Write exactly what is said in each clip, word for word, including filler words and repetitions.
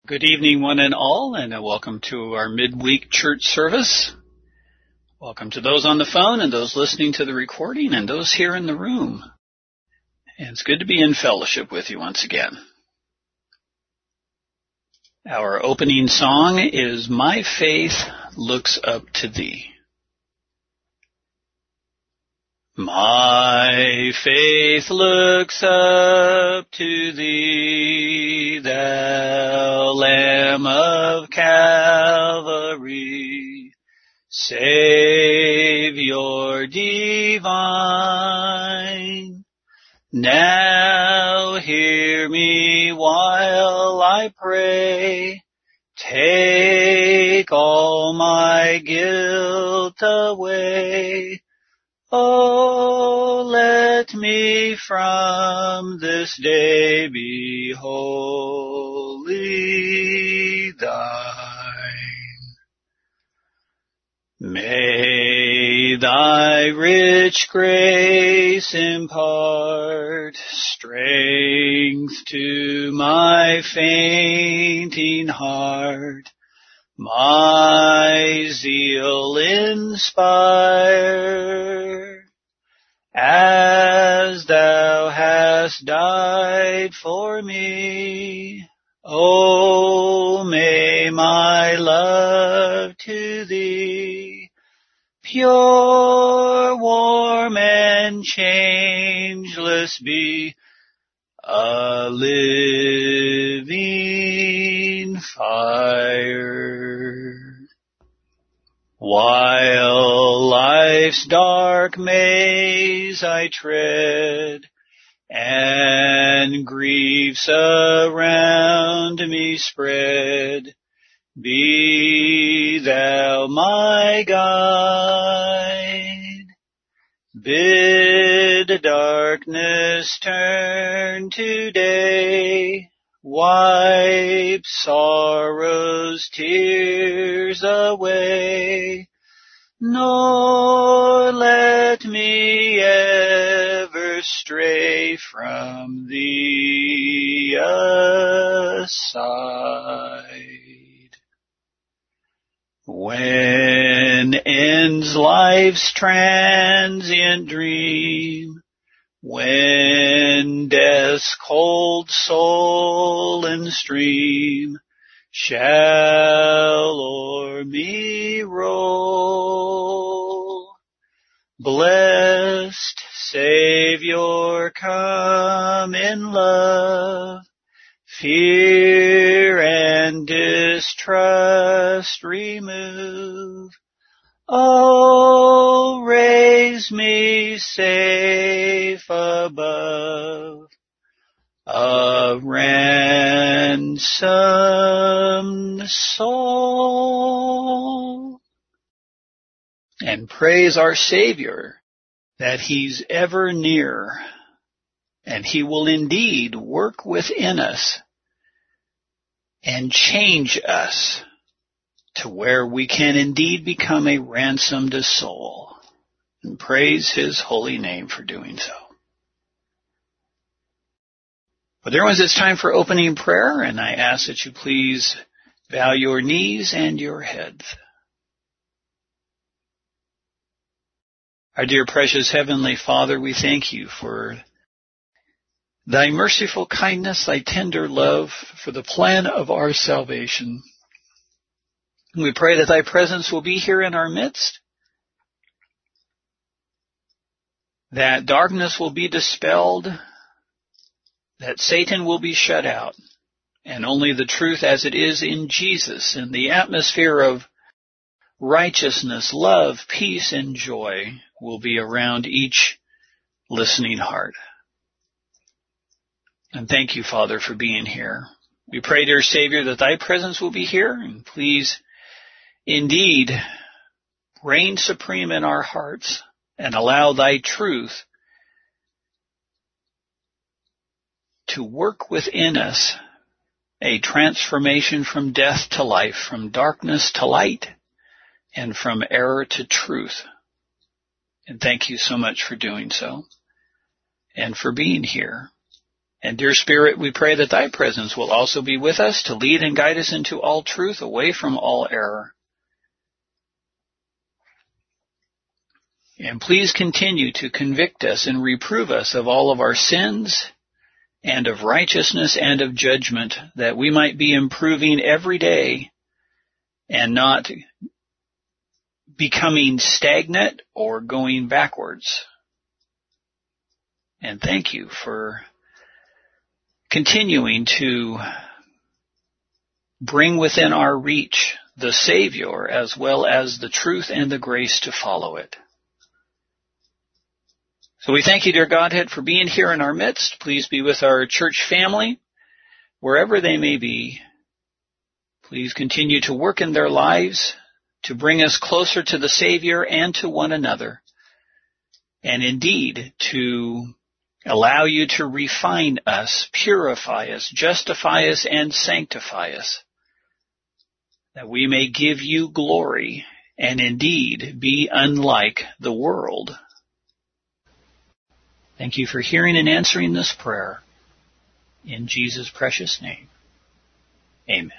Good evening, one and all, and welcome to our midweek church service. Welcome to those on the phone and those listening to the recording and those here in the room. And it's good to be in fellowship with you once again. Our opening song is My Faith Looks Up to Thee. My faith looks up to Thee, Thou Lamb of Calvary, Savior divine. Now hear me while I pray, take all my guilt away. Oh, let me from this day be wholly Thine. May Thy rich grace impart strength to my fainting heart, my zeal inspire, as Thou hast died for me. Oh, may my love to Thee, pure, warm, and changeless be, a living fire. While life's dark maze I tread, and griefs around me spread, be Thou my guide. Bid darkness turn to day, wipe sorrow's tears away, nor let me ever stray from Thee aside. When ends life's transient dream, when death's cold sullen stream shall o'er me roll, blessed Savior, come in love, fear and distrust remove. Oh, raise me safe above, a ransomed soul. And praise our Savior that He's ever near, and He will indeed work within us and change us to where we can indeed become a ransomed soul. And praise His holy name for doing so. But there was it's time for opening prayer, and I ask that you please bow your knees and your heads. Our dear precious Heavenly Father, we thank You for Thy merciful kindness, Thy tender love, for the plan of our salvation. We pray that Thy presence will be here in our midst, that darkness will be dispelled, that Satan will be shut out, and only the truth as it is in Jesus, in the atmosphere of righteousness, love, peace, and joy will be around each listening heart. And thank You, Father, for being here. We pray, dear Savior, that Thy presence will be here, and please, indeed, reign supreme in our hearts and allow Thy truth to work within us a transformation from death to life, from darkness to light, and from error to truth. And thank You so much for doing so and for being here. And dear Spirit, we pray that thy presence will also be with us to lead and guide us into all truth, away from all error. And please continue to convict us and reprove us of all of our sins and of righteousness and of judgment, that we might be improving every day and not becoming stagnant or going backwards. And thank you for continuing to bring within our reach the Savior as well as the truth and the grace to follow it. So we thank you, dear Godhead, for being here in our midst. Please be with our church family, wherever they may be. Please continue to work in their lives to bring us closer to the Savior and to one another, and indeed to allow you to refine us, purify us, justify us, and sanctify us, that we may give you glory and indeed be unlike the world. Thank you for hearing and answering this prayer. In Jesus' precious name, amen.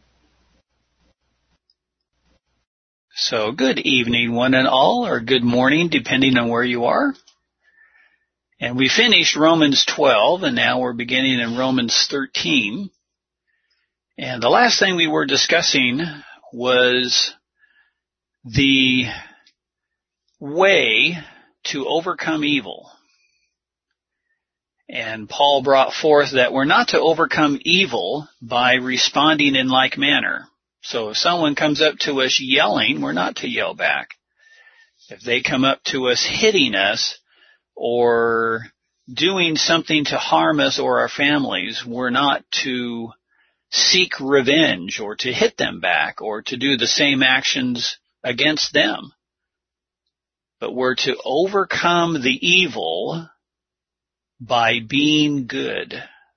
So good evening, one and all, or good morning, depending on where you are. And we finished Romans twelve, and now we're beginning in Romans thirteen. And the last thing we were discussing was the way to overcome evil. And Paul brought forth that we're not to overcome evil by responding in like manner. So if someone comes up to us yelling, we're not to yell back. If they come up to us hitting us or doing something to harm us or our families, we're not to seek revenge or to hit them back or to do the same actions against them. But we're to overcome the evil by being good.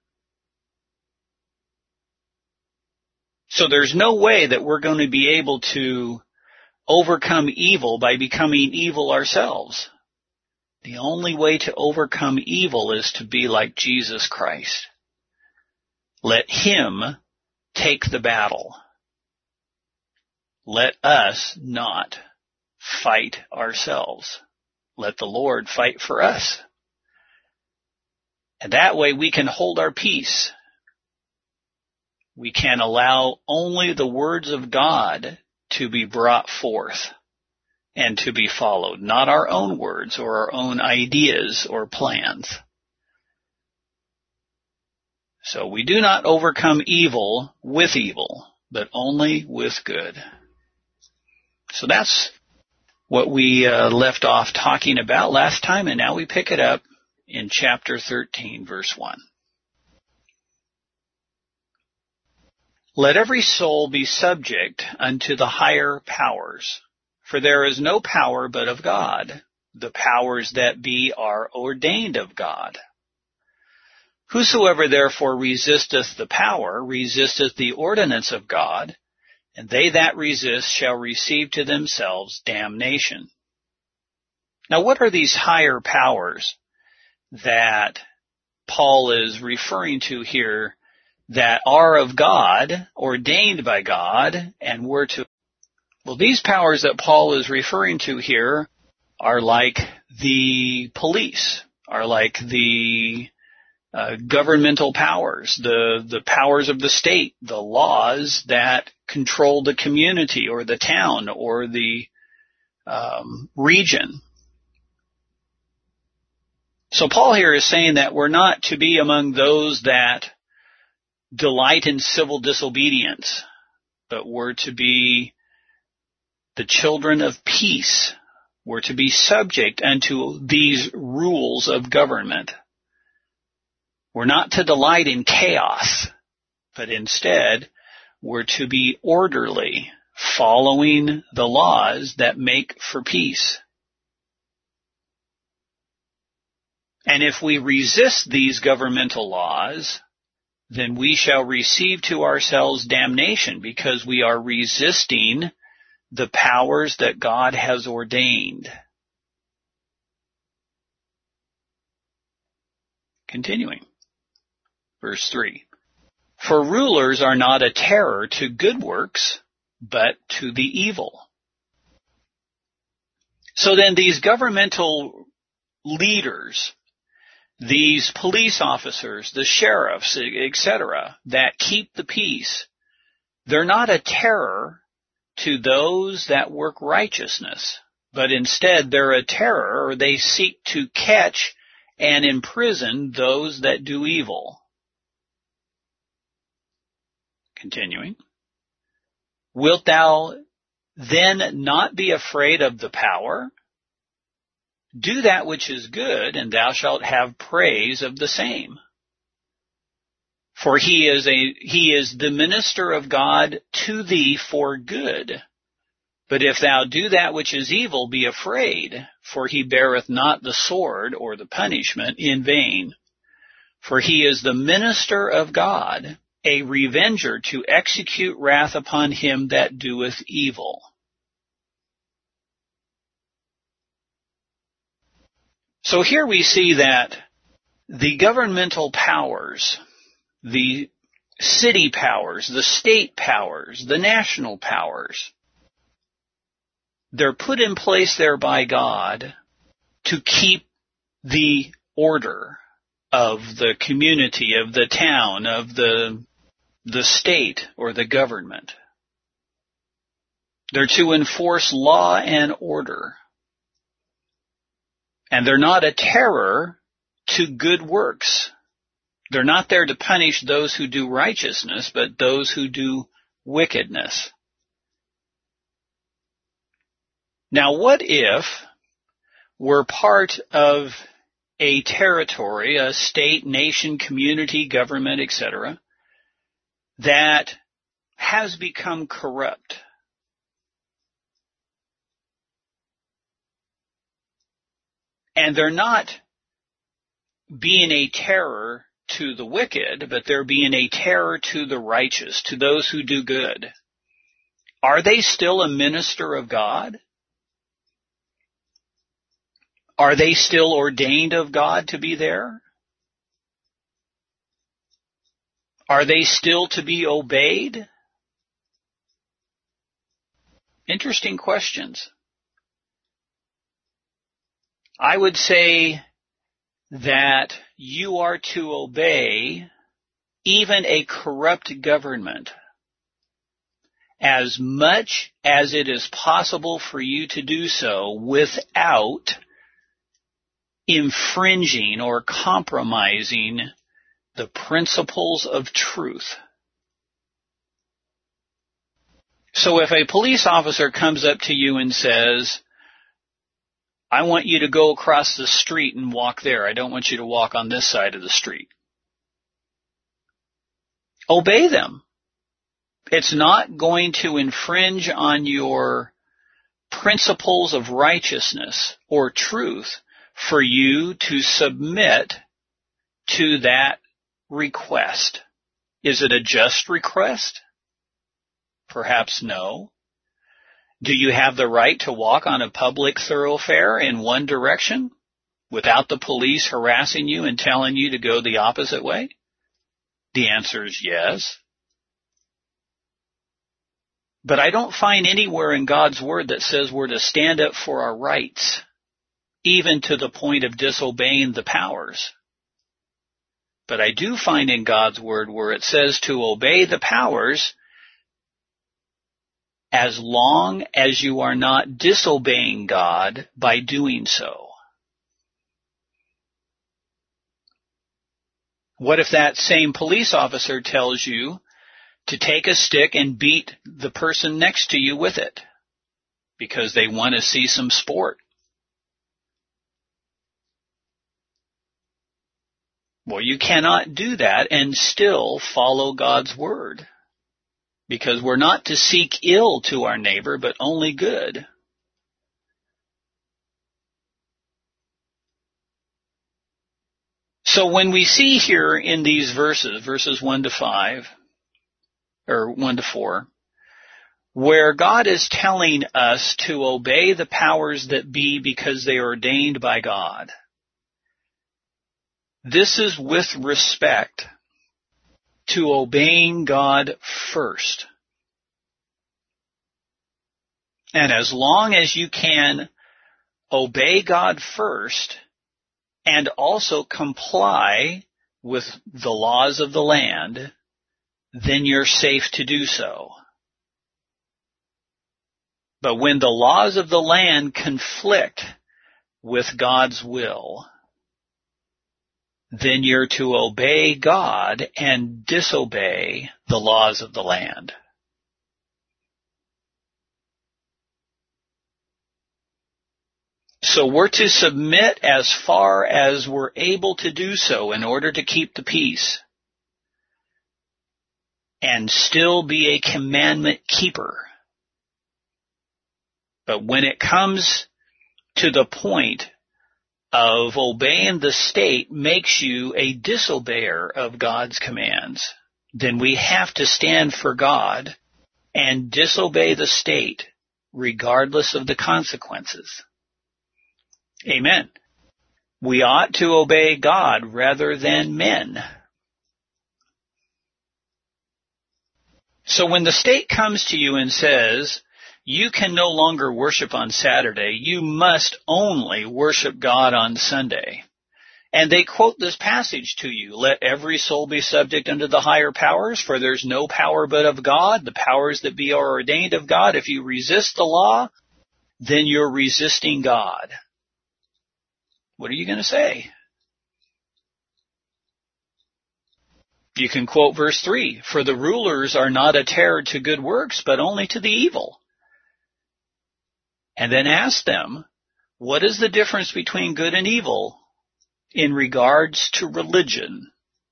So there's no way that we're going to be able to overcome evil by becoming evil ourselves. The only way to overcome evil is to be like Jesus Christ. Let Him take the battle. Let us not fight ourselves. Let the Lord fight for us. And that way we can hold our peace. We can allow only the words of God to be brought forth and to be followed, not our own words or our own ideas or plans. So we do not overcome evil with evil, but only with good. So that's what we uh, left off talking about last time, and now we pick it up in chapter thirteen, verse one. Let every soul be subject unto the higher powers, for there is no power but of God. The powers that be are ordained of God. Whosoever therefore resisteth the power, resisteth the ordinance of God, and they that resist shall receive to themselves damnation. Now what are these higher powers that Paul is referring to here that are of God, ordained by God, and were to... Well, these powers that Paul is referring to here are like the police, are like the uh, governmental powers, the, the powers of the state, the laws that control the community or the town or the um, region. So Paul here is saying that we're not to be among those that delight in civil disobedience, but we're to be the children of peace. We're to be subject unto these rules of government. We're not to delight in chaos, but instead we're to be orderly, following the laws that make for peace. And if we resist these governmental laws, then we shall receive to ourselves damnation, because we are resisting the powers that God has ordained. Continuing. Verse three. For rulers are not a terror to good works, but to the evil. So then these governmental leaders, these police officers, the sheriffs, et cetera, that keep the peace, they're not a terror to those that work righteousness, but instead they're a terror, or they seek to catch and imprison those that do evil. Continuing. Wilt thou then not be afraid of the power? Do that which is good, and thou shalt have praise of the same. For he is a, he is the minister of God to thee for good. But if thou do that which is evil, be afraid, for he beareth not the sword or the punishment in vain. For he is the minister of God, a revenger to execute wrath upon him that doeth evil. So here we see that the governmental powers, the city powers, the state powers, the national powers, they're put in place there by God to keep the order of the community, of the town, of the, the state or the government. They're to enforce law and order. And they're not a terror to good works. They're not there to punish those who do righteousness, but those who do wickedness. Now, what if we're part of a territory, a state, nation, community, government, et cetera, that has become corrupt? And they're not being a terror to the wicked, but they're being a terror to the righteous, to those who do good. Are they still a minister of God? Are they still ordained of God to be there? Are they still to be obeyed? Interesting questions. I would say that you are to obey even a corrupt government as much as it is possible for you to do so without infringing or compromising the principles of truth. So if a police officer comes up to you and says, I want you to go across the street and walk there. I don't want you to walk on this side of the street. Obey them. It's not going to infringe on your principles of righteousness or truth for you to submit to that request. Is it a just request? Perhaps no. Do you have the right to walk on a public thoroughfare in one direction without the police harassing you and telling you to go the opposite way? The answer is yes. But I don't find anywhere in God's Word that says we're to stand up for our rights, even to the point of disobeying the powers. But I do find in God's Word where it says to obey the powers as long as you are not disobeying God by doing so. What if that same police officer tells you to take a stick and beat the person next to you with it because they want to see some sport? Well, you cannot do that and still follow God's Word, because we're not to seek ill to our neighbor, but only good. So when we see here in these verses, verses one to five, or one to four, where God is telling us to obey the powers that be because they are ordained by God, this is with respect to obeying God first. And as long as you can obey God first and also comply with the laws of the land, then you're safe to do so. But when the laws of the land conflict with God's will, then you're to obey God and disobey the laws of the land. So we're to submit as far as we're able to do so in order to keep the peace and still be a commandment keeper. But when it comes to the point of obeying the state makes you a disobeyer of God's commands, then we have to stand for God and disobey the state regardless of the consequences. Amen. We ought to obey God rather than men. So when the state comes to you and says, you can no longer worship on Saturday, you must only worship God on Sunday. And they quote this passage to you, let every soul be subject unto the higher powers, for there's no power but of God, the powers that be are ordained of God. If you resist the law, then you're resisting God. What are you going to say? You can quote verse three, for the rulers are not a terror to good works, but only to the evil. And then ask them, what is the difference between good and evil in regards to religion?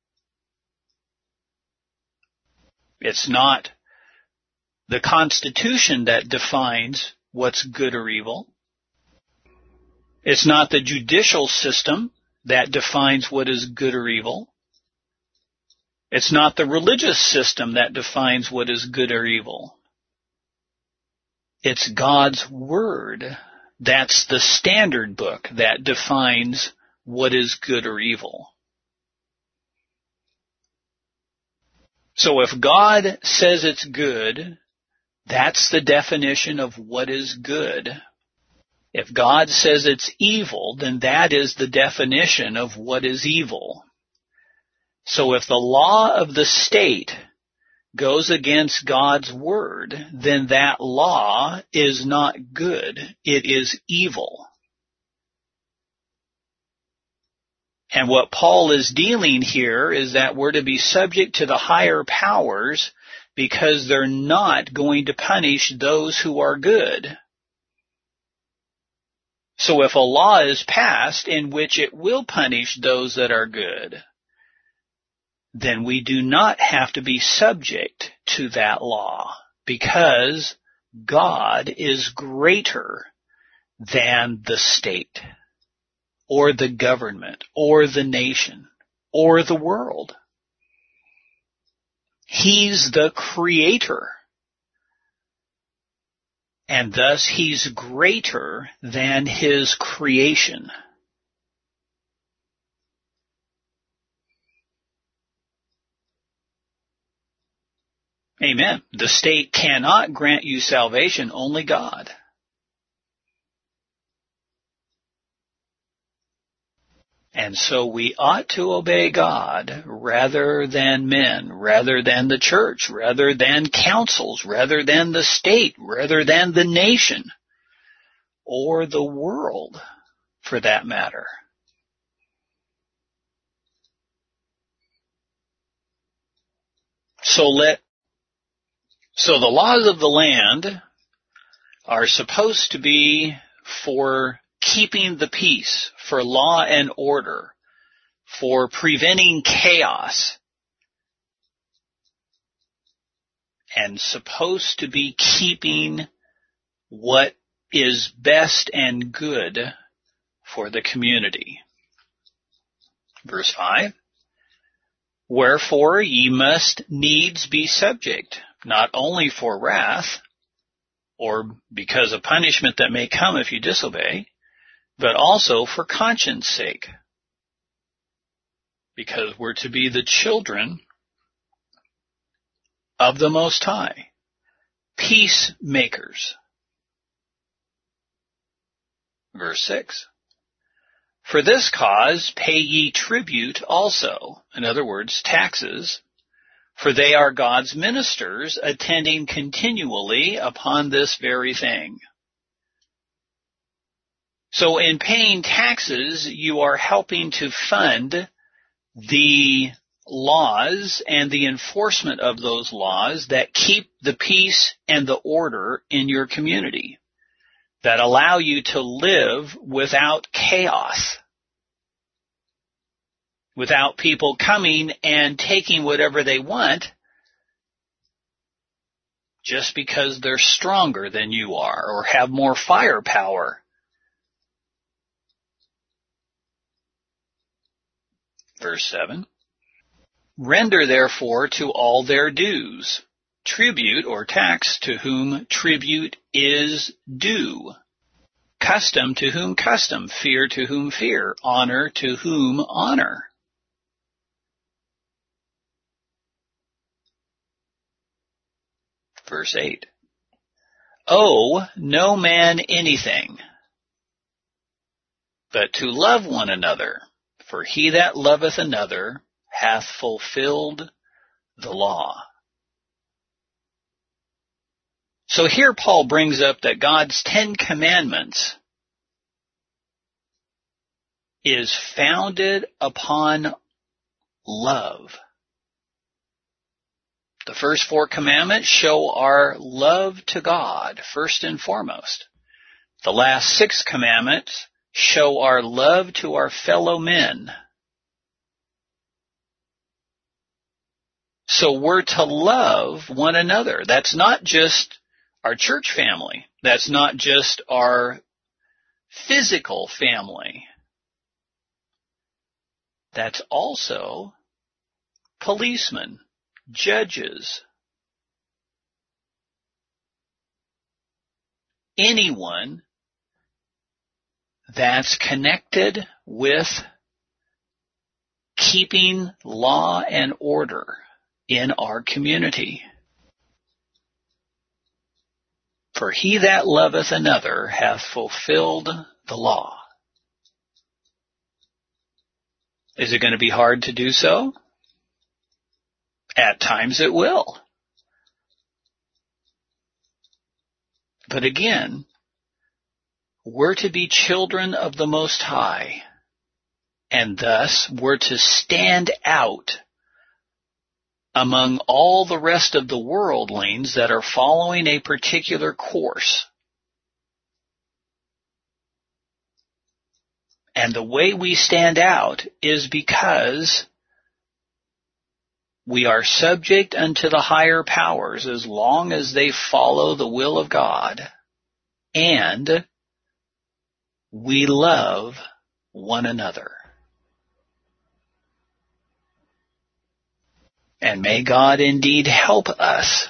It's not the Constitution that defines what's good or evil. It's not the judicial system that defines what is good or evil. It's not the religious system that defines what is good or evil. It's God's Word. That's the standard book that defines what is good or evil. So if God says it's good, that's the definition of what is good. If God says it's evil, then that is the definition of what is evil. So if the law of the state goes against God's word, then that law is not good. It is evil. And what Paul is dealing here is that we're to be subject to the higher powers because they're not going to punish those who are good. So if a law is passed in which it will punish those that are good, then we do not have to be subject to that law because God is greater than the state or the government or the nation or the world. He's the creator. And thus he's greater than his creation. Amen. The state cannot grant you salvation, only God. And so we ought to obey God rather than men, rather than the church, rather than councils, rather than the state, rather than the nation, or the world, for that matter. So let, so the laws of the land are supposed to be for keeping the peace, for law and order, for preventing chaos, and supposed to be keeping what is best and good for the community. Verse five, wherefore ye must needs be subject, not only for wrath, or because of punishment that may come if you disobey, but also for conscience sake, because we're to be the children of the Most High, peacemakers. Verse six. For this cause pay ye tribute also, in other words, taxes, for they are God's ministers, attending continually upon this very thing. So in paying taxes, you are helping to fund the laws and the enforcement of those laws that keep the peace and the order in your community, that allow you to live without chaos, without people coming and taking whatever they want just because they're stronger than you are or have more firepower. Verse seven. Render therefore to all their dues, tribute or tax to whom tribute is due, custom to whom custom, fear to whom fear, honor to whom honor. Verse eight. Owe no man anything, but to love one another, for he that loveth another hath fulfilled the law. So here Paul brings up that God's Ten Commandments is founded upon love. The first four commandments show our love to God, first and foremost. The last six commandments show our love to our fellow men. So we're to love one another. That's not just our church family. That's not just our physical family. That's also policemen, judges, anyone that's connected with keeping law and order in our community. For he that loveth another hath fulfilled the law. Is it going to be hard to do so? At times it will. But again, we're to be children of the Most High, and thus we're to stand out among all the rest of the worldlings that are following a particular course. And the way we stand out is because we are subject unto the higher powers as long as they follow the will of God, and we love one another. And may God indeed help us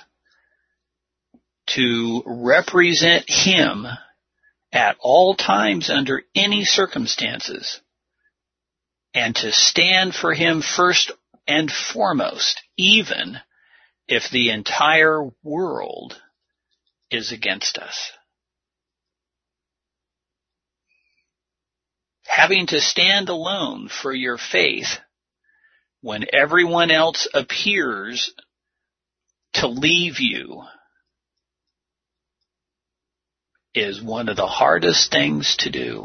to represent Him at all times under any circumstances, and to stand for Him first and foremost, even if the entire world is against us. Having to stand alone for your faith when everyone else appears to leave you is one of the hardest things to do.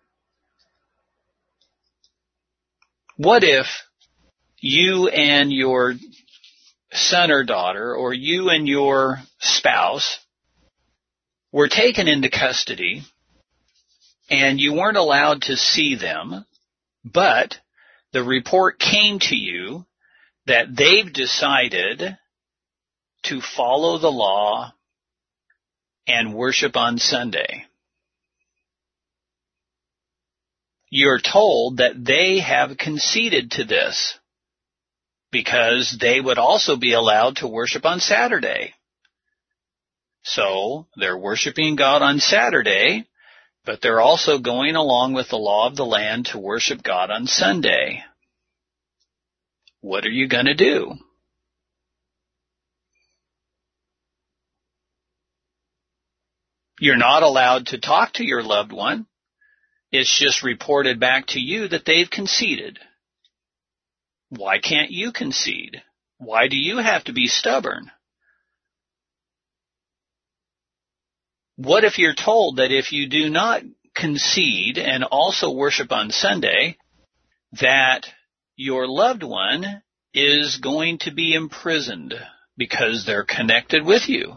What if you and your son or daughter, or you and your spouse, were taken into custody and you weren't allowed to see them, but the report came to you that they've decided to follow the law and worship on Sunday? You're told that they have conceded to this because they would also be allowed to worship on Saturday. So they're worshiping God on Saturday, but they're also going along with the law of the land to worship God on Sunday. What are you going to do? You're not allowed to talk to your loved one. It's just reported back to you that they've conceded. Why can't you concede? Why do you have to be stubborn? What if you're told that if you do not concede and also worship on Sunday, that your loved one is going to be imprisoned because they're connected with you?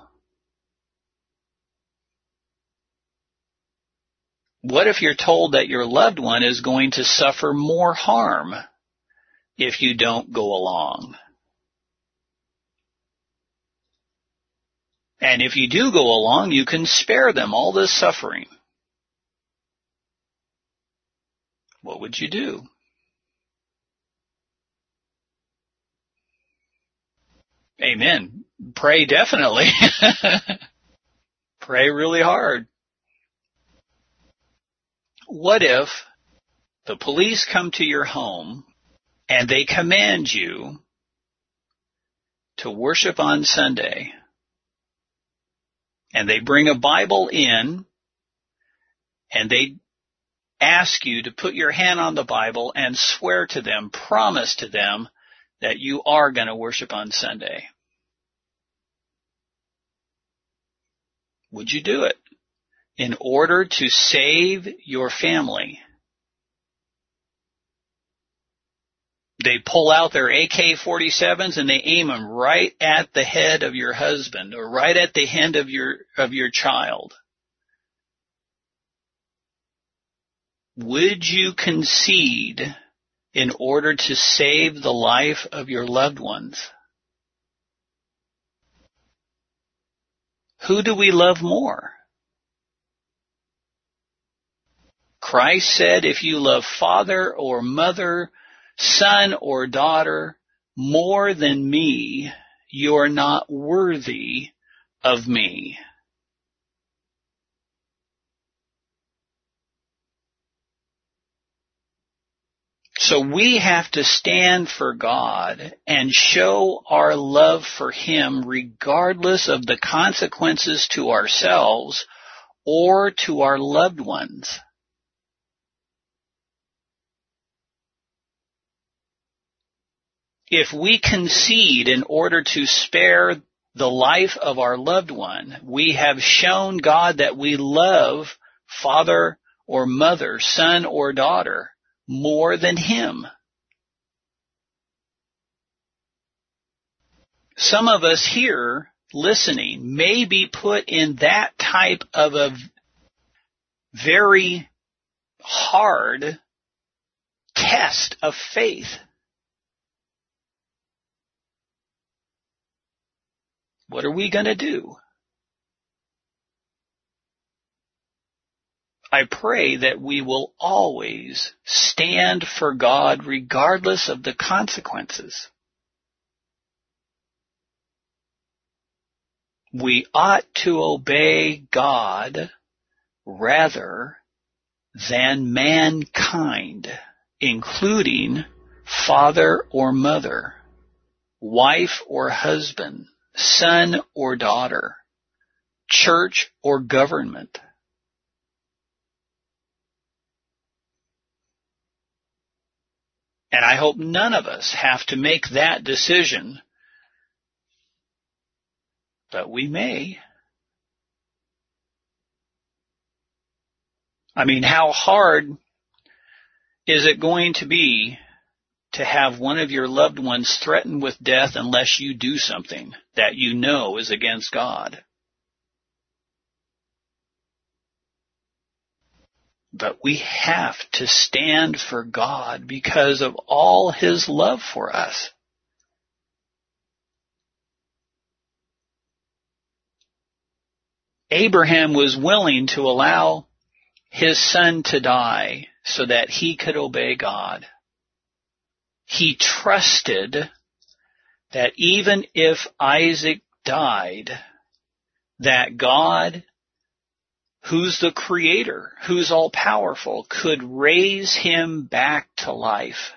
What if you're told that your loved one is going to suffer more harm if you don't go along? And if you do go along, you can spare them all this suffering. What would you do? Amen. Pray definitely. Pray really hard. What if the police come to your home and they command you to worship on Sunday, and they bring a Bible in and they ask you to put your hand on the Bible and swear to them, promise to them that you are going to worship on Sunday? Would you do it in order to save your family? They pull out their A K forty-sevens and they aim them right at the head of your husband or right at the hand of your of your child. Would you concede in order to save the life of your loved ones? Who do we love more? Christ said, if you love father or mother, son or daughter more than me, you're not worthy of me. So we have to stand for God and show our love for Him regardless of the consequences to ourselves or to our loved ones. If we concede in order to spare the life of our loved one, we have shown God that we love father or mother, son or daughter more than Him. Some of us here listening may be put in that type of a very hard test of faith. What are we going to do? I pray that we will always stand for God regardless of the consequences. We ought to obey God rather than mankind, including father or mother, wife or husband, son or daughter, church or government. And I hope none of us have to make that decision, but we may. I mean, how hard is it going to be to have one of your loved ones threatened with death unless you do something that you know is against God? But we have to stand for God because of all His love for us. Abraham was willing to allow his son to die so that he could obey God. He trusted that even if Isaac died, that God, who's the creator, who's all-powerful, could raise him back to life.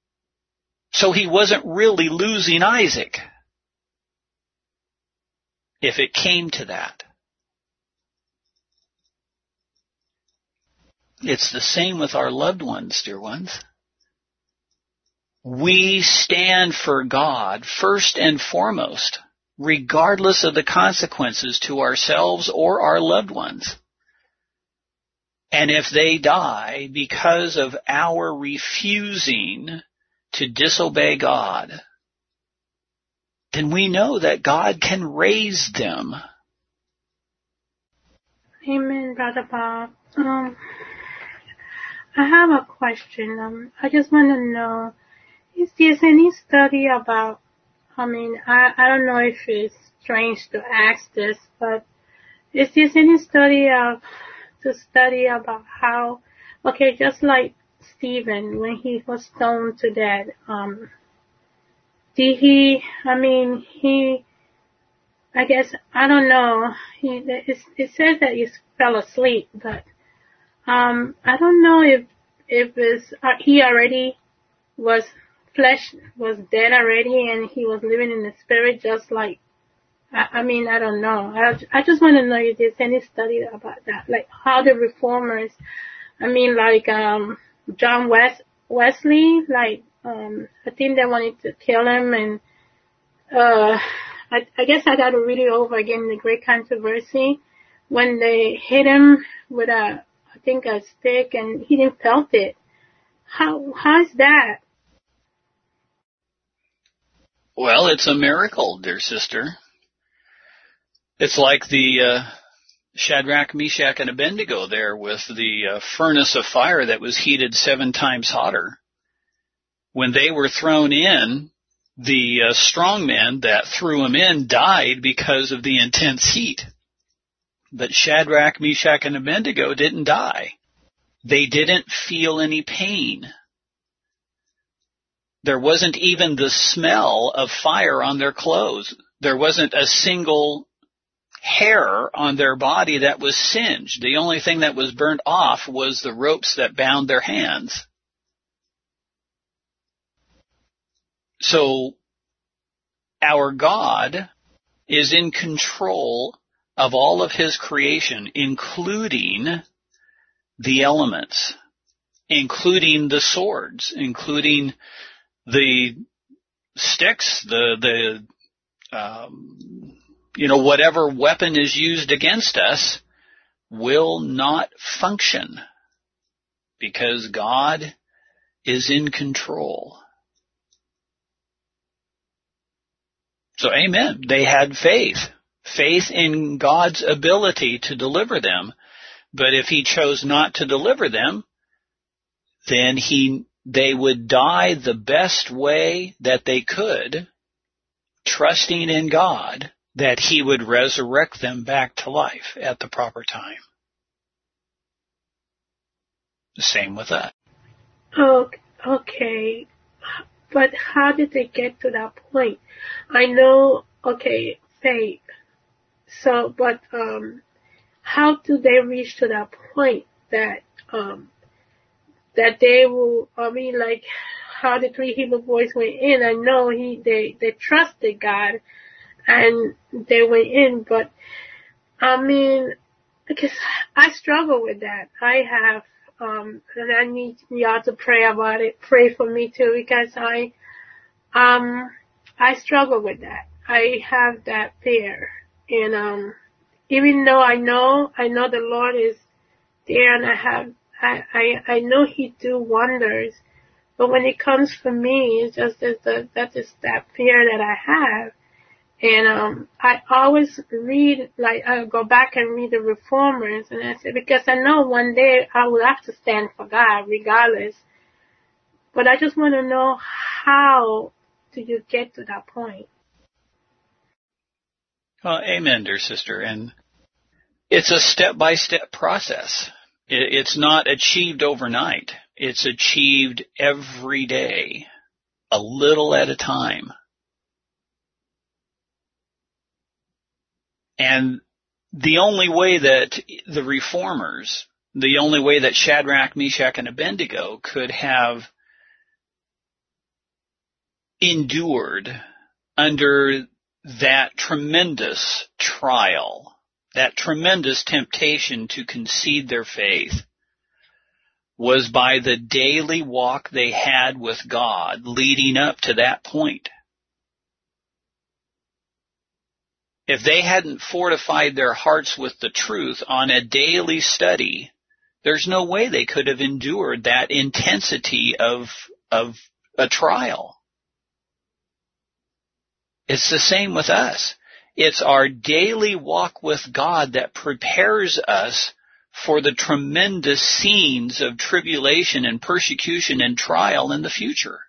So he wasn't really losing Isaac. if it came to that. It's the same with our loved ones, dear ones. We stand for God first and foremost, regardless of the consequences to ourselves or our loved ones. And if they die because of our refusing to disobey God, then we know that God can raise them. Amen, Brother Bob. Um, I have a question. Um, I just want to know, is there any study about, I mean, I, I don't know if it's strange to ask this, but is there any study of, to study about how, okay, just like Stephen, when he was stoned to death, um, did he, I mean, he, I guess, I don't know, he, it, it says that he fell asleep, but, um, I don't know if, if it's, uh, he already was, flesh was dead already and he was living in the spirit just like, I, I mean, I don't know. I, I just want to know if there's any study about that, like how the reformers, I mean, like, um, John West, Wesley, like, um, I think they wanted to kill him and, uh, I, I guess I got to read it over again, The Great Controversy, when they hit him with a, I think a stick and he didn't felt it. How, how's that? Well, it's a miracle, dear sister. It's like the uh, Shadrach, Meshach, and Abednego there with the uh, furnace of fire that was heated seven times hotter. When they were thrown in, the uh, strong men that threw them in died because of the intense heat. But Shadrach, Meshach, and Abednego didn't die. They didn't feel any pain. There wasn't even the smell of fire on their clothes. There wasn't a single hair on their body that was singed. The only thing that was burnt off was the ropes that bound their hands. So our God is in control of all of his creation, including the elements, including the swords, including the sticks, the, the, um, you know, whatever weapon is used against us will not function because God is in control. So amen. They had faith, faith in God's ability to deliver them. But if he chose not to deliver them, then he they would die the best way that they could, trusting in God that he would resurrect them back to life at the proper time. The same with us. Okay, but how did they get to that point? I know, okay, faith. So, but um, how do they reach to that point that um, that they will, I mean, like how the three Hebrew boys went in? I know he they, they trusted God and they went in, but I mean, because I struggle with that. I have, um, and I need y'all to pray about it. Pray for me too, because I, um, I struggle with that. I have that fear, and um, even though I know, I know the Lord is there, and I have, I, I, I know He do wonders, but when it comes for me, it's just that that is that fear that I have. And um, I always read, like, I go back and read the Reformers, and I say, because I know one day I will have to stand for God regardless. But I just want to know, how do you get to that point? Well, amen, dear sister. And it's a step-by-step process. It's not achieved overnight. It's achieved every day, a little at a time. And the only way that the reformers, the only way that Shadrach, Meshach, and Abednego could have endured under that tremendous, trial, that tremendous temptation to concede their faith, was by the daily walk they had with God leading up to that point. If they hadn't fortified their hearts with the truth on a daily study, there's no way they could have endured that intensity of, of a trial. It's the same with us. It's our daily walk with God that prepares us for the tremendous scenes of tribulation and persecution and trial in the future.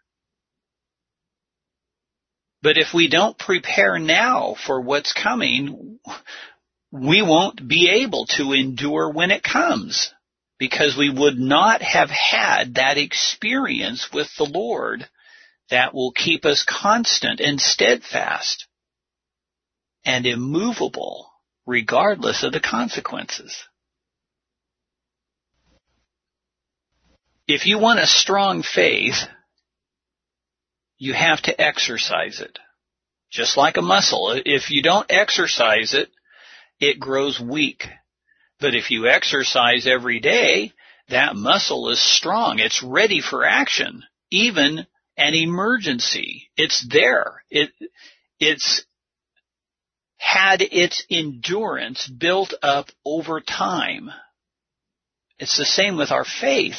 But if we don't prepare now for what's coming, we won't be able to endure when it comes, because we would not have had that experience with the Lord that will keep us constant and steadfast and immovable regardless of the consequences. If you want a strong faith, you have to exercise it. Just like a muscle. If you don't exercise it, it grows weak. But if you exercise every day, that muscle is strong. It's ready for action. Even an emergency. It's there. It, it's had its endurance built up over time. It's the same with our faith.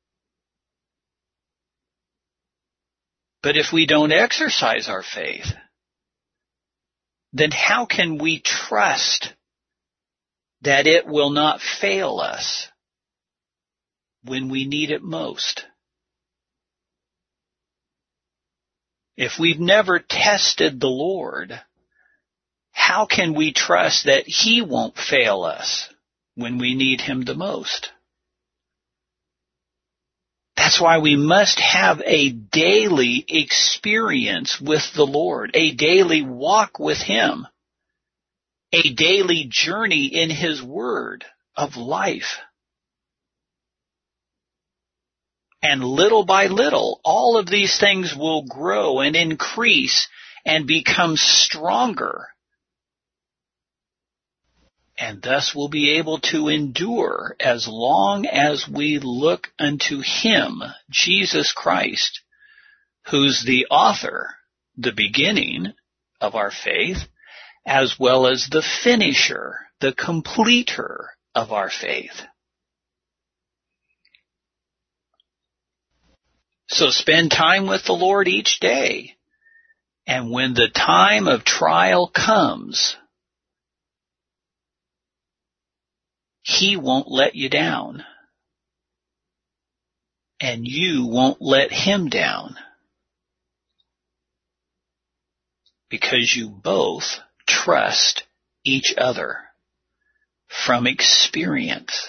But if we don't exercise our faith, then how can we trust that it will not fail us when we need it most? If we've never tested the Lord, how can we trust that He won't fail us when we need Him the most? That's why we must have a daily experience with the Lord, a daily walk with Him, a daily journey in His Word of life. And little by little, all of these things will grow and increase and become stronger. And thus will be able to endure as long as we look unto Him, Jesus Christ, who's the author, the beginning of our faith, as well as the finisher, the completer of our faith. So spend time with the Lord each day, and when the time of trial comes, He won't let you down, and you won't let Him down, because you both trust each other from experience.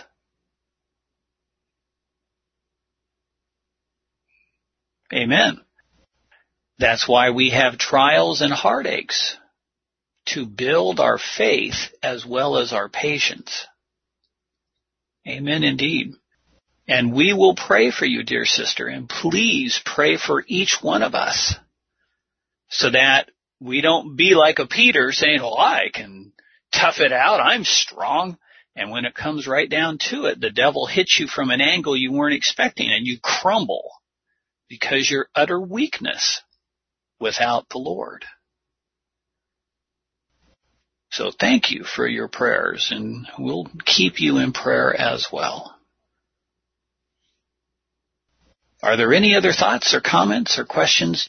Amen. That's why we have trials and heartaches, to build our faith as well as our patience. Amen indeed. And we will pray for you, dear sister, and please pray for each one of us so that we don't be like a Peter saying, well, I can tough it out, I'm strong. And when it comes right down to it, the devil hits you from an angle you weren't expecting and you crumble because you're utter weakness without the Lord. So thank you for your prayers, and we'll keep you in prayer as well. Are there any other thoughts or comments or questions?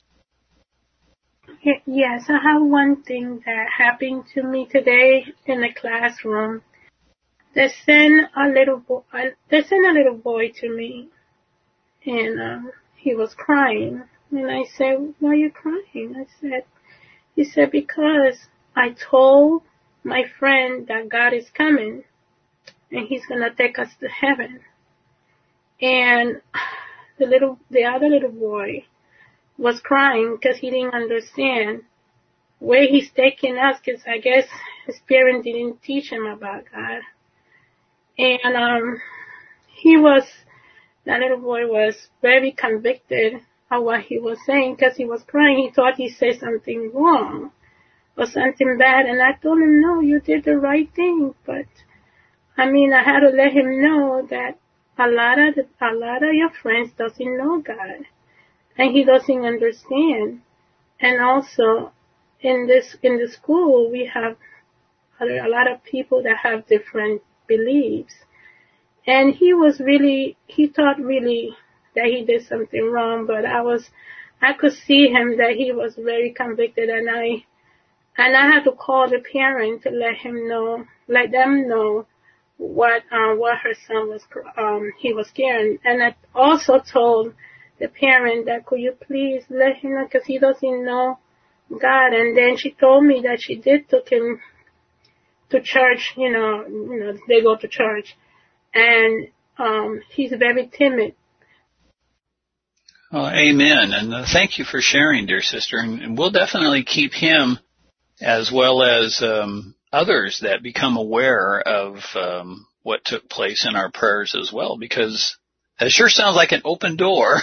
Yes, I have one thing that happened to me today in the classroom. They sent a little boy. They sent a little boy to me, and um, he was crying. And I said, "Why are you crying?" I said, "He said because I told my friend that God is coming, and He's gonna take us to heaven." And the little, the other little boy was crying because he didn't understand where He's taking us, because I guess his parents didn't teach him about God. And um, he was, that little boy was very convicted of what he was saying because he was crying. He thought he said something wrong. or something bad. And I told him, no, you did the right thing. But I mean, I had to let him know that a lot of the, a lot of your friends doesn't know God, and he doesn't understand. And also, in this in the school, we have a lot of people that have different beliefs. And he was really, he thought really that he did something wrong, but I was, I could see him that he was very convicted, and I, and I had to call the parent to let him know, let them know what, uh, what her son was, um, he was scared. And I also told the parent that could you please let him know, because he doesn't know God. And then she told me that she did took him to church, you know, you know, they go to church, and um, he's very timid. Well, amen. And uh, thank you for sharing, dear sister. And, and we'll definitely keep him, as well as um, others that become aware of um, what took place, in our prayers as well, because it sure sounds like an open door.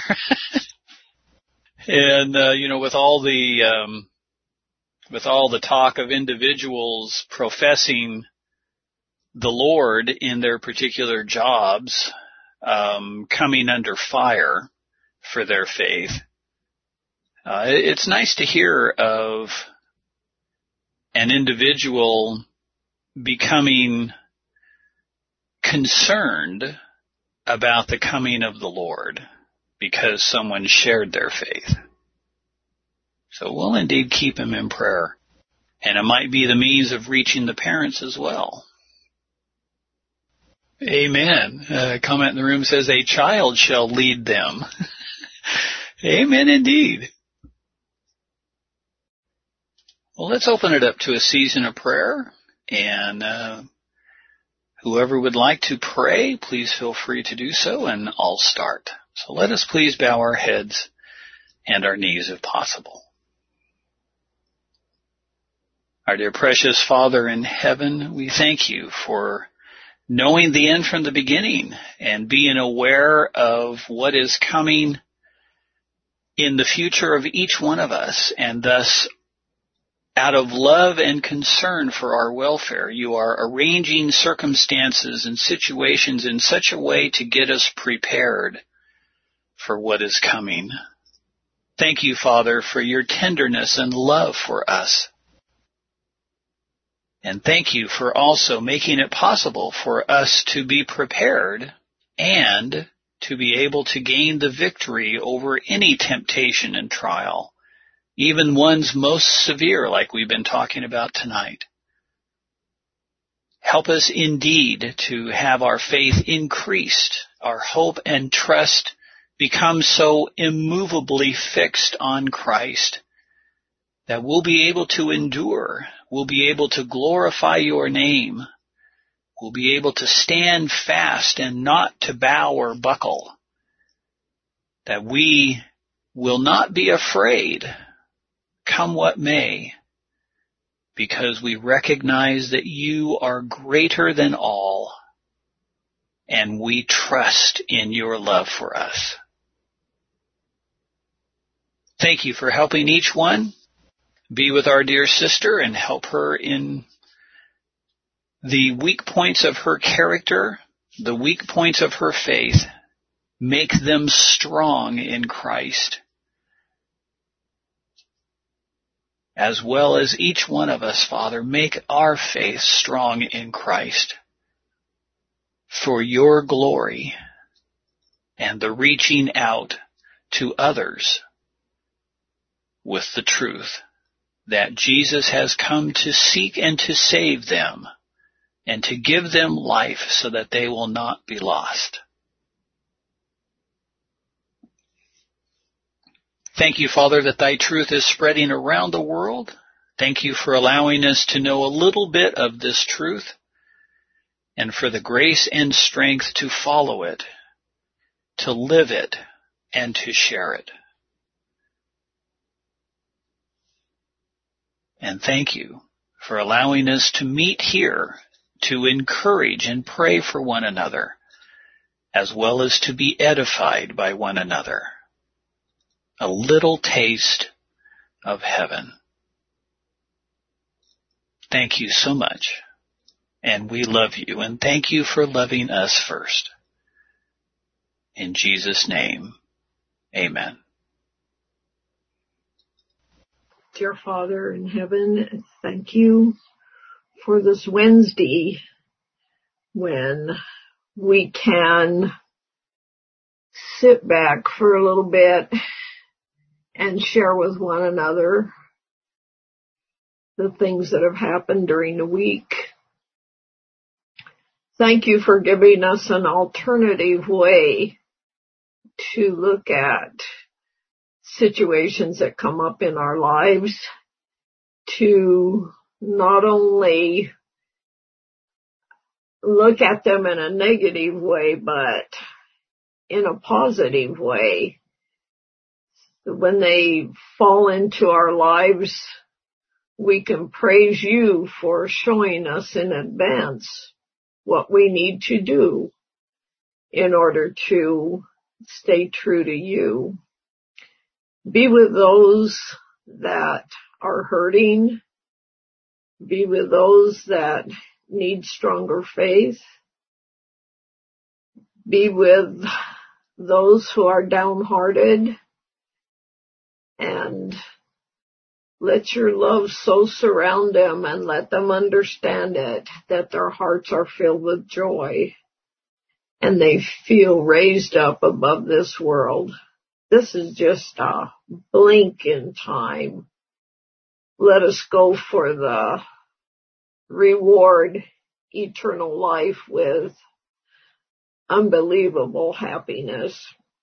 And, uh, you know, with all the, um, with all the talk of individuals professing the Lord in their particular jobs, um, coming under fire for their faith, uh, it's nice to hear of an individual becoming concerned about the coming of the Lord because someone shared their faith. So we'll indeed keep him in prayer. And it might be the means of reaching the parents as well. Amen. A comment in the room says, a child shall lead them. Amen indeed. Well, let's open it up to a season of prayer. And uh, whoever would like to pray, please feel free to do so, and I'll start. So let us please bow our heads and our knees if possible. Our dear precious Father in heaven, we thank you for knowing the end from the beginning and being aware of what is coming in the future of each one of us, and thus, out of love and concern for our welfare, you are arranging circumstances and situations in such a way to get us prepared for what is coming. Thank you, Father, for your tenderness and love for us. And thank you for also making it possible for us to be prepared and to be able to gain the victory over any temptation and trial, even ones most severe like we've been talking about tonight. Help us indeed to have our faith increased, our hope and trust become so immovably fixed on Christ that we'll be able to endure, we'll be able to glorify your name, we'll be able to stand fast and not to bow or buckle, that we will not be afraid, come what may, because we recognize that you are greater than all, and we trust in your love for us. Thank you for helping each one. Be with our dear sister and help her in the weak points of her character, the weak points of her faith. Make them strong in Christ, as well as each one of us, Father. Make our faith strong in Christ for your glory and the reaching out to others with the truth that Jesus has come to seek and to save them and to give them life so that they will not be lost. Thank you, Father, that thy truth is spreading around the world. Thank you for allowing us to know a little bit of this truth and for the grace and strength to follow it, to live it, and to share it. And thank you for allowing us to meet here to encourage and pray for one another, as well as to be edified by one another. A little taste of heaven. thank you so much. And we love you. And thank you for loving us first. In Jesus' name, amen. Dear Father in heaven, thank you for this Wednesday when we can sit back for a little bit and share with one another the things that have happened during the week. Thank you for giving us an alternative way to look at situations that come up in our lives, to not only look at them in a negative way, but in a positive way. When they fall into our lives, we can praise you for showing us in advance what we need to do in order to stay true to you. Be with those that are hurting. Be with those that need stronger faith. Be with those who are downhearted. And let your love so surround them and let them understand it, that their hearts are filled with joy and they feel raised up above this world. This is just a blink in time. Let us go for the reward, eternal life with unbelievable happiness.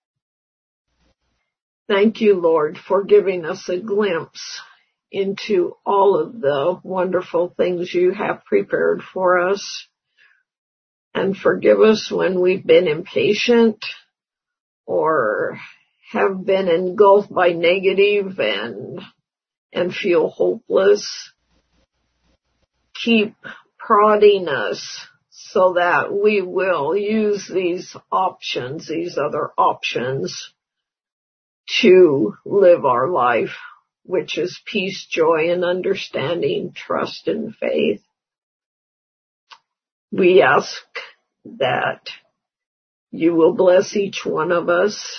Thank you, Lord, for giving us a glimpse into all of the wonderful things you have prepared for us. And forgive us when we've been impatient or have been engulfed by negative and and feel hopeless. Keep prodding us so that we will use these options, these other options, to live our life, which is peace, joy, and understanding, trust, and faith. We ask that you will bless each one of us,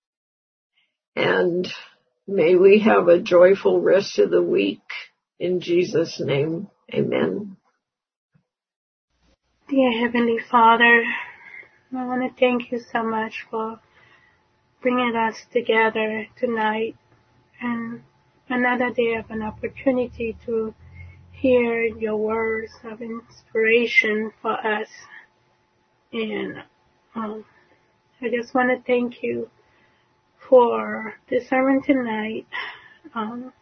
and may we have a joyful rest of the week. In Jesus' name, amen. Dear Heavenly Father, I want to thank you so much for bringing us together tonight and another day of an opportunity to hear your words of inspiration for us. And um, I just want to thank you for the sermon tonight. Um,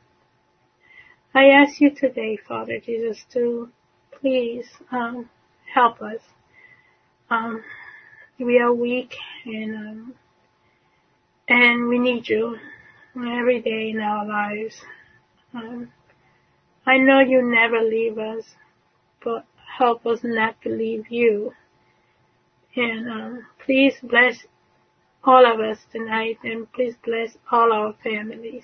I ask you today, Father Jesus, to please um, help us. Um, we are weak and um, and we need you every day in our lives. Um, I know you never leave us, but help us not to leave you. And um, please bless all of us tonight, and please bless all our families.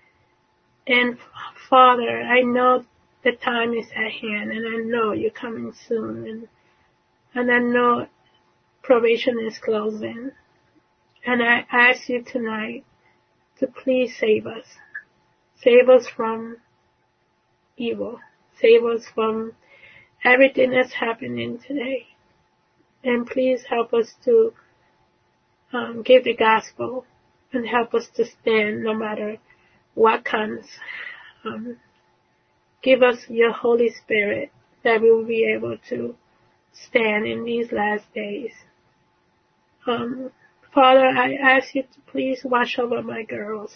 And Father, I know the time is at hand, and I know you're coming soon, and and I know probation is closing. And I ask you tonight to please save us. Save us from evil. Save us from everything that's happening today. And please help us to um, give the gospel and help us to stand no matter what comes. Um, give us your Holy Spirit that we will be able to stand in these last days. Um, Father, I ask you to please watch over my girls.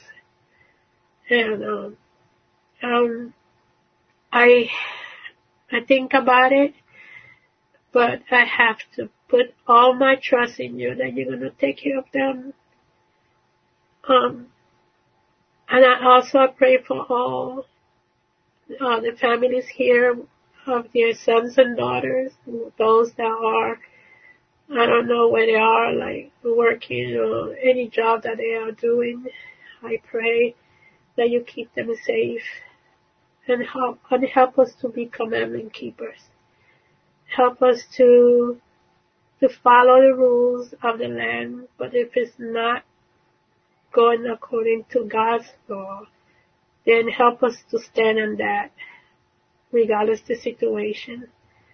And um, um, I I think about it, but I have to put all my trust in you that you're going to take care of them. Um, and I also pray for all uh, the families here of their sons and daughters, those that are, I don't know where they are, like working or any job that they are doing. I pray that you keep them safe. and help, and help us to be commandment keepers. Help us to to follow the rules of the land, but if it's not going according to God's law, then help us to stand on that, regardless of the situation.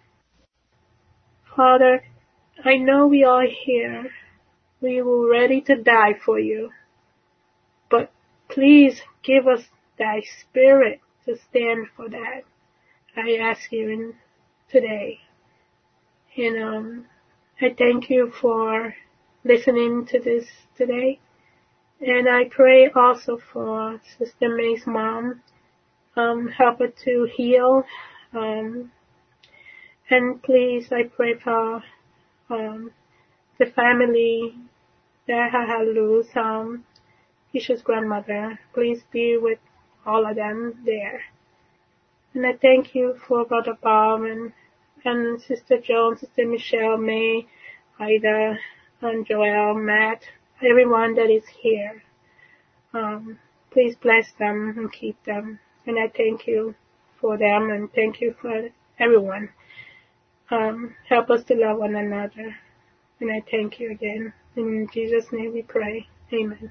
Father, I know we are here. We were ready to die for you. But please give us thy spirit to stand for that. I ask you in today. And um, I thank you for listening to this today. And I pray also for Sister May's mom. Um, help her to heal. Um, and please, I pray for um, the family that had lost um, Keisha's grandmother. Please be with all of them there. And I thank you for Brother Bob and, and Sister Joan, Sister Michelle, May, Ida, and Joel, Matt, everyone that is here. Um, please bless them and keep them. And I thank you for them and thank you for everyone. Um, help us to love one another. And I thank you again. In Jesus' name we pray. Amen.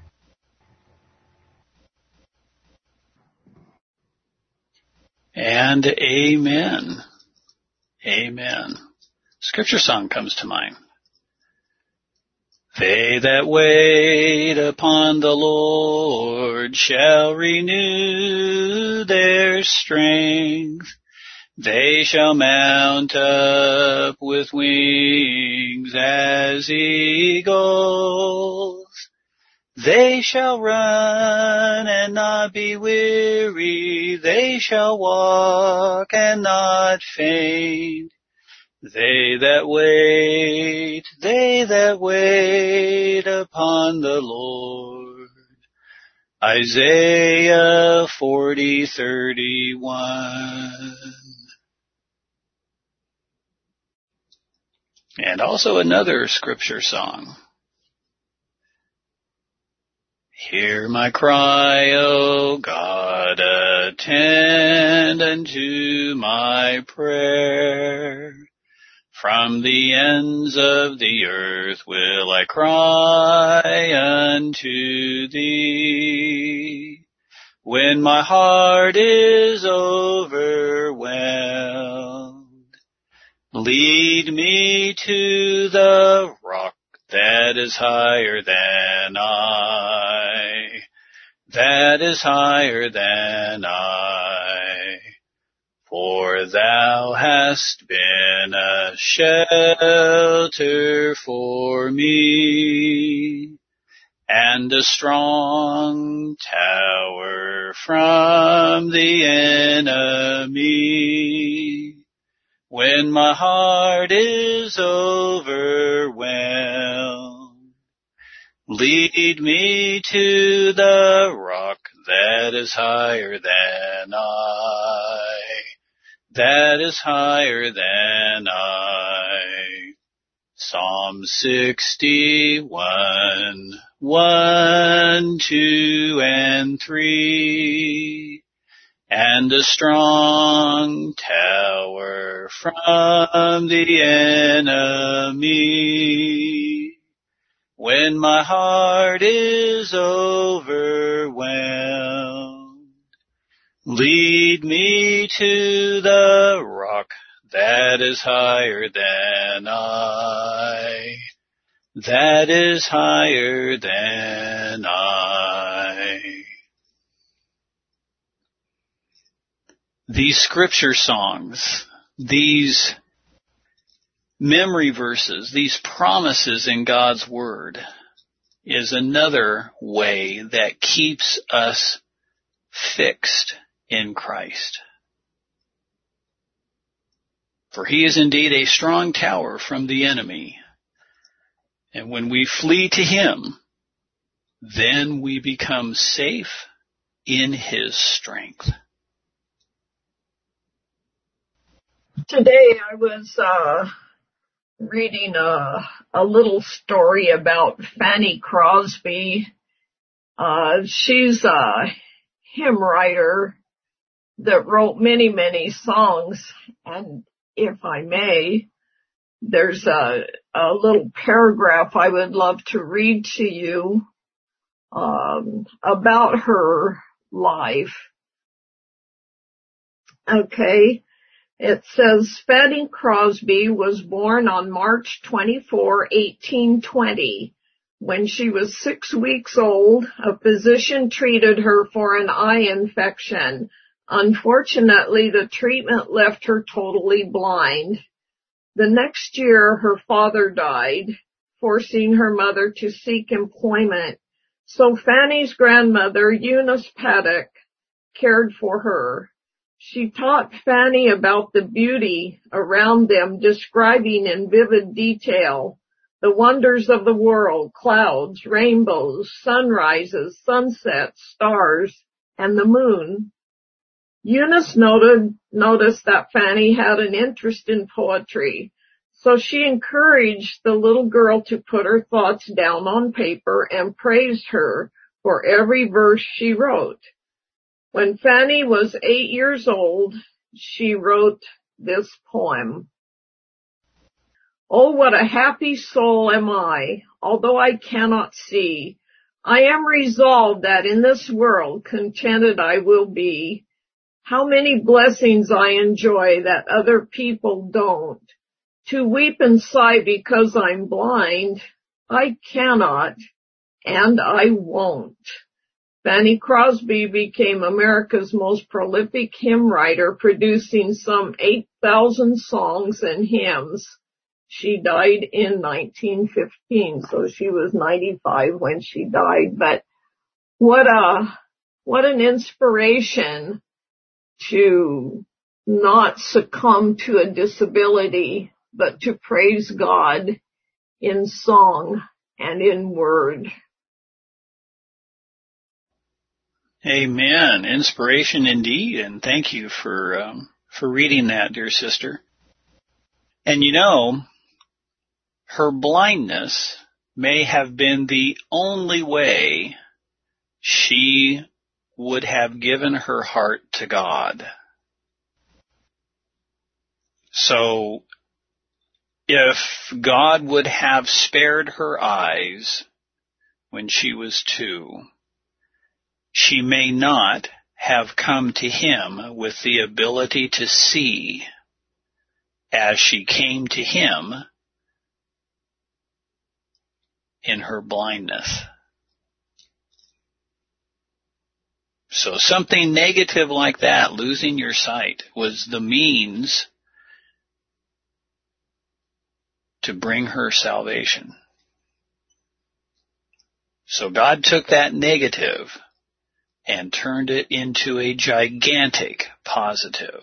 And amen. Amen. Scripture song comes to mind. They that wait upon the Lord shall renew their strength. They shall mount up with wings as eagles. They shall run and not be weary. They shall walk and not faint. They that wait, they that wait upon the Lord. Isaiah forty thirty-one. And also another scripture song. Hear my cry, O God, attend unto my prayer. From the ends of the earth will I cry unto thee. When my heart is overwhelmed, lead me to the rock that is higher than I, that is higher than I. For thou hast been a shelter for me, and a strong tower from the enemy. When my heart is overwhelmed, lead me to the rock that is higher than I, that is higher than I. Psalm sixty-one, one, two, and three. And a strong tower from the enemy. When my heart is overwhelmed, lead me to the rock that is higher than I, that is higher than I. These scripture songs, these memory verses, these promises in God's Word is another way that keeps us fixed in Christ. For He is indeed a strong tower from the enemy. And when we flee to Him, then we become safe in His strength. Today I was uh, reading a, a little story about Fanny Crosby. Uh, she's a hymn writer that wrote many, many songs. And if I may, there's a, a little paragraph I would love to read to you um, about her life. Okay. It says, Fanny Crosby was born on March twenty-fourth, eighteen twenty. When she was six weeks old, a physician treated her for an eye infection. Unfortunately, the treatment left her totally blind. The next year, her father died, forcing her mother to seek employment. So Fanny's grandmother, Eunice Paddock, cared for her. She taught Fanny about the beauty around them, describing in vivid detail the wonders of the world, clouds, rainbows, sunrises, sunsets, stars, and the moon. Eunice noted, noticed that Fanny had an interest in poetry, so she encouraged the little girl to put her thoughts down on paper and praised her for every verse she wrote. When Fanny was eight years old, she wrote this poem. Oh, what a happy soul am I, although I cannot see. I am resolved that in this world contented I will be. How many blessings I enjoy that other people don't. To weep and sigh because I'm blind, I cannot, and I won't. Fanny Crosby became America's most prolific hymn writer, producing some eight thousand songs and hymns. She died in nineteen fifteen, so she was ninety-five when she died. But what a, what an inspiration to not succumb to a disability, but to praise God in song and in word. Amen. Inspiration indeed, and thank you for um, for reading that, dear sister. And you know, her blindness may have been the only way she would have given her heart to God. So, if God would have spared her eyes when she was two, she may not have come to him with the ability to see as she came to him in her blindness. So something negative like that, losing your sight, was the means to bring her salvation. So God took that negative and turned it into a gigantic positive.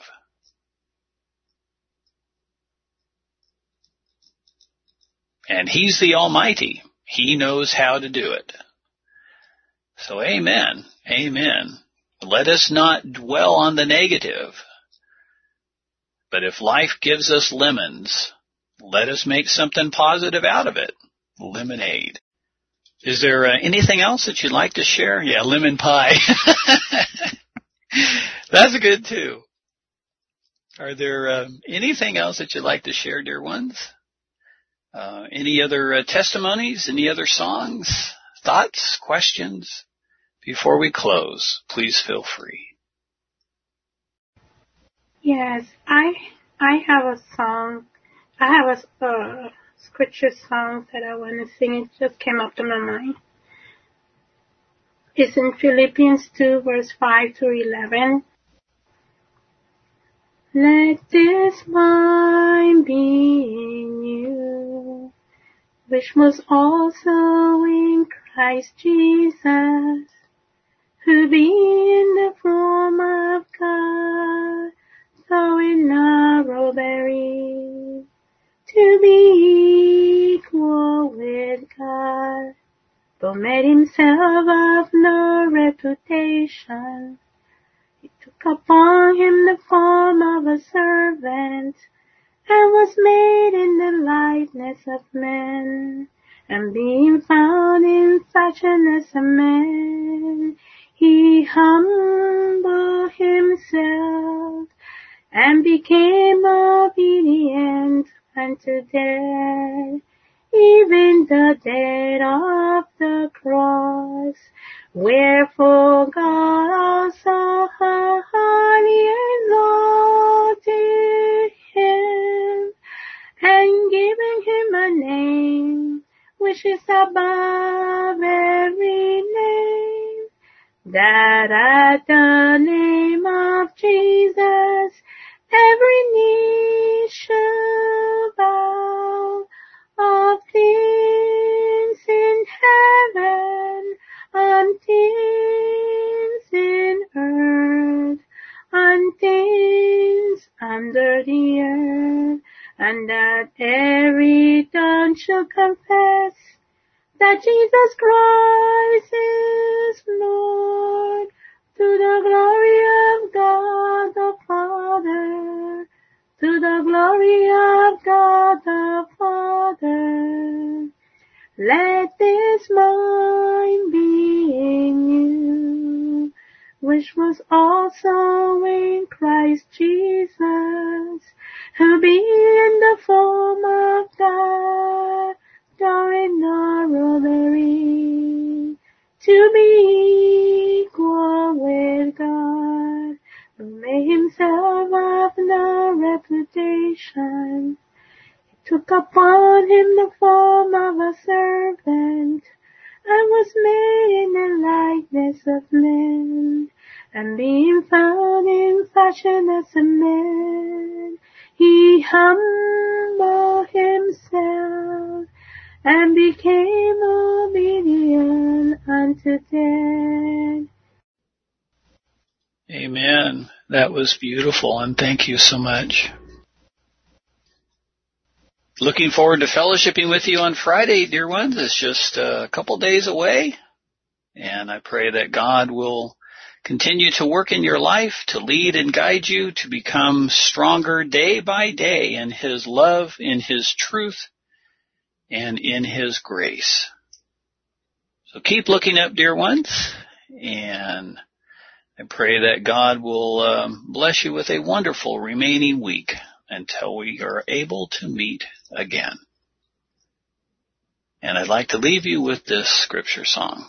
And he's the Almighty. He knows how to do it. So amen. Amen. Let us not dwell on the negative. But if life gives us lemons, let us make something positive out of it. Lemonade. Is there uh, anything else that you'd like to share? Yeah, lemon pie. That's good too. Are there uh, anything else that you'd like to share, dear ones? Uh, any other uh, testimonies? Any other songs? Thoughts? Questions? Before we close, please feel free. Yes, I I have a song. I have a uh, scripture song that I want to sing. It just came up to my mind. It's in Philippians two, verse five to eleven. Let this mind be in you, which was also in Christ Jesus, who being the form of God, though in narrow very, to be equal with God, but made himself of no reputation. He took upon him the form of a servant, and was made in the likeness of men. And being found in fashion as a man, He humbled himself and became obedient unto death, even the death of the cross. Wherefore God also highly exalted him, and giving him a name which is above every name, that at the name of Jesus every knee shall bow, of things in heaven, on things in earth, on things under the earth, and that every tongue shall confess that Jesus Christ is Lord, to the glory of God the Father, to the glory of God the Father. Let this mind be in you, which was also in Christ Jesus, who being in the form of God, doing no robbery, to be equal with God, who made himself of no reputation, took upon him the form of a servant, and was made in the likeness of men, and being found in fashion as a man, he humbled himself, and became obedient unto death. Amen. That was beautiful, and thank you so much. Looking forward to fellowshipping with you on Friday, dear ones. It's just a couple days away, and I pray that God will continue to work in your life, to lead and guide you, to become stronger day by day in His love, in His truth, and in His grace. So keep looking up, dear ones, and I pray that God will um, bless you with a wonderful remaining week until we are able to meet again. And I'd like to leave you with this scripture song.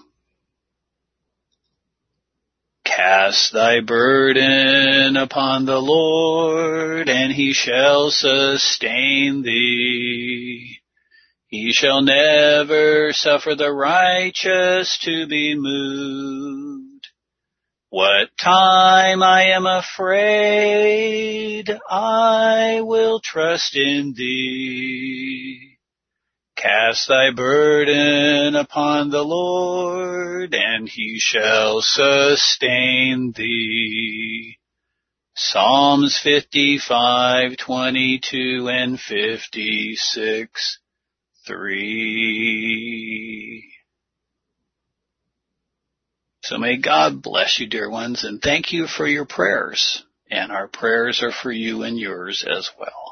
Cast thy burden upon the Lord, and He shall sustain thee. He shall never suffer the righteous to be moved. What time I am afraid, I will trust in thee. Cast thy burden upon the Lord, and He shall sustain thee. Psalms fifty-five, twenty-two, and fifty-six, three. So may God bless you, dear ones, and thank you for your prayers. And our prayers are for you and yours as well.